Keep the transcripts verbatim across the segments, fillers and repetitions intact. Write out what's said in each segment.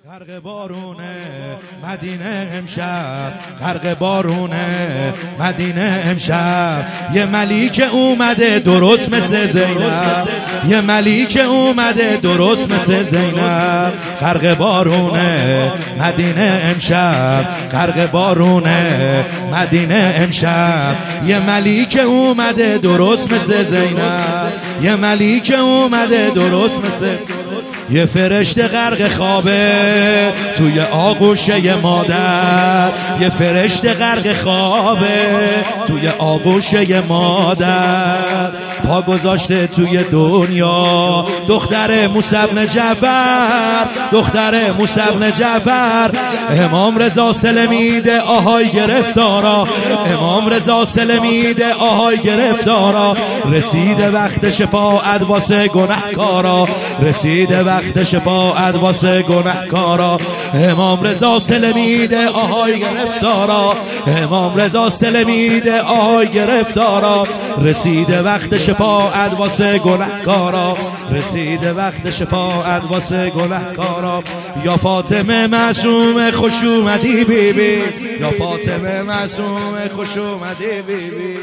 غرق بارونه مدینه امشب، غرق بارونه مدینه امشب. یه ملیک اومده درست مثل زینب، یه ملیک اومده درست مثل زینب. غرق بارونه مدینه امشب، غرق بارونه مدینه امشب. یه ملیک اومده درست مثل زینب، یه ملیک اومده درست مثل. یه فرشته غرق خوابه توی آغوشه مادر، یه فرشته غرق خوابه توی آغوشه مادر. پا گذاشته توی دنیا دختر موسی بن جعفر، دختر موسی بن جعفر. امام رضا سلمیده آهای گرفتارا، امام رضا سلمیده آهای گرفتارا. رسیده وقت شفاعت واسه گنهکارا، رسیده وقت شفاعت واسه گنهکارا. امام رضا سلمیده آهای گرفتارا، امام رضا سلمیده آهای گرفتارا. رسیده وقت شفاعت واسه گنهکارا، رسیده وقت شفاعت واسه گنهکارا. یا فاطمه معصومه خوش اومدی بی بی، یا فاطمه معصومه خوش اومدی بی بی.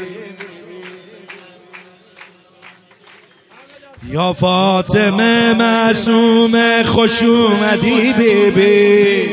یا فاطمه معصومه خوش اومدی بی بی.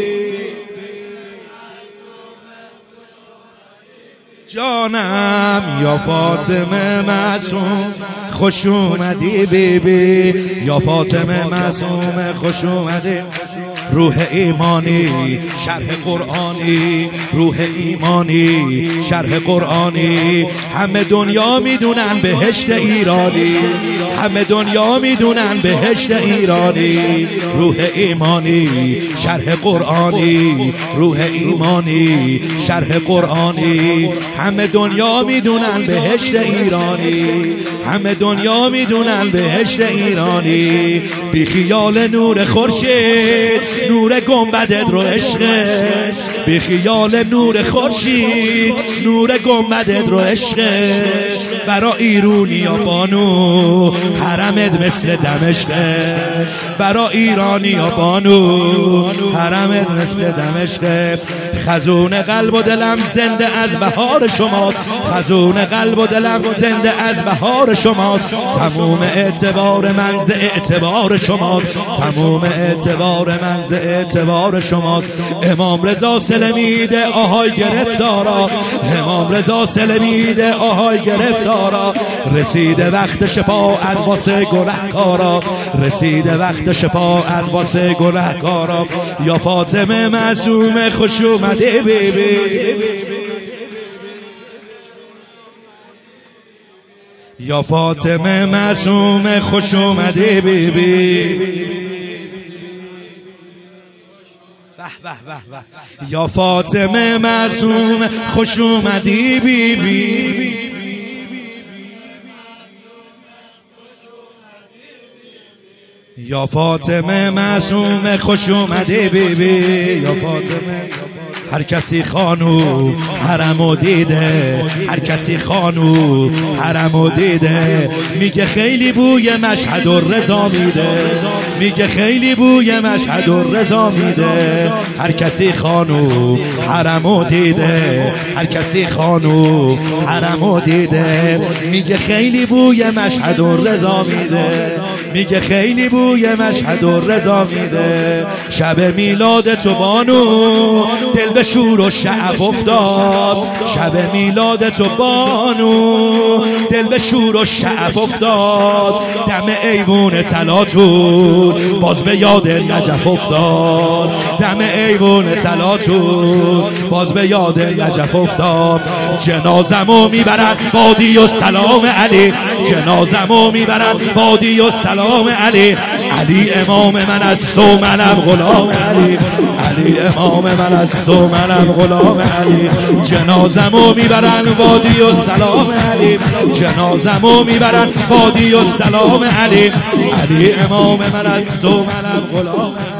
جانم یا فاطمه معصوم خوش اومدی بی بی، یا فاطمه معصومه خوش اومدی. روح ایمانی شرح قرآنی، روح ایمانی شرح قرآنی. همه دنیا میدونن بهشت ایرانی، همه دنیا میدونن بهشت ایرانی. روح ایمانی شرح قرآنی، روح ایمانی شرح قرآنی. همه دنیا میدونن بهشت ایرانی، همه دنیا میدونن بهشت ایرانی. بی خیال نور خورشید نور گنبدت رو عشقه، بی خیال نور خورشید نور گنبدت رو عشقه. برا ایرونی و بانو حرمت مثل دمشقه، برا ایرانی و بانو حرمت مثل دمشقه. خزون قلب و دلم زنده از بهار شماست، خزون قلب و دلم زنده از بهار شماست. تموم اعتبار من ز اعتبار شماست، تموم اعتبار من ز اعتبار شماست. امام رضا سلمیده آهای گرفتارا، امام رضا سلمیده آهای گرفتارا. رسیده وقت شفاعت واسه گنهکارا، رسیده وقت شفاعت واسه گنهکارا. یا فاطمه معصومه خوش اومدی بی بی، یا فاطمه معصومه خوش اومدی بی بی. یا فاطمه معصومه خوش اومدی بی بی. یا فاطمه معصومه خوش اومدی بی بی. یا فاطمه هر کسی خانو حرمو دیده، هر کسی خانو حرمو دیده. میگه خیلی بوی مشهد الرضا میده، میگه خیلی بوی مشهد الرضا میده. هر کسی خانو حرمو دیده، هر کسی خانو حرمو دیده. میگه خیلی بوی مشهد الرضا میده، میگه خیلی بوی مشهد الرضا میده. شب میلاد تو بانو دل به شور و شعف افتاد، شب میلاد تو بانو دل به شور و شعف افتاد. دم ایوون طلاتون باز به یاد نجف افتاد، دم ایوون طلاتون باز به یاد نجف افتاد. جنازمو میبرن بادی و سلام علی، جنازمو میبرن بادی و سلام علی. علی امام من است و منم غلام علی، علی امام من است و منم غلام علی. جنازمو میبرن وادی و سلام علی، جنازمو میبرن وادی و سلام علی. علی امام من است و منم غلام علی.